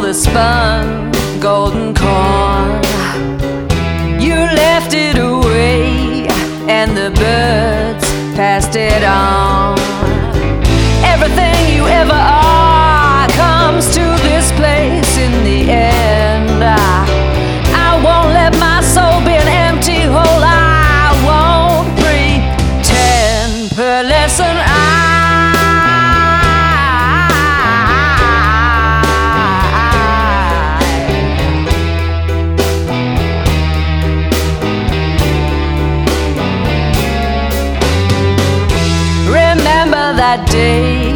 the spun golden corn. You left it away, and the birds passed it on. Everything you ever are comes to this place in the end. I won't let my soul be an empty hole. I won't pretend. Per lesson remember that day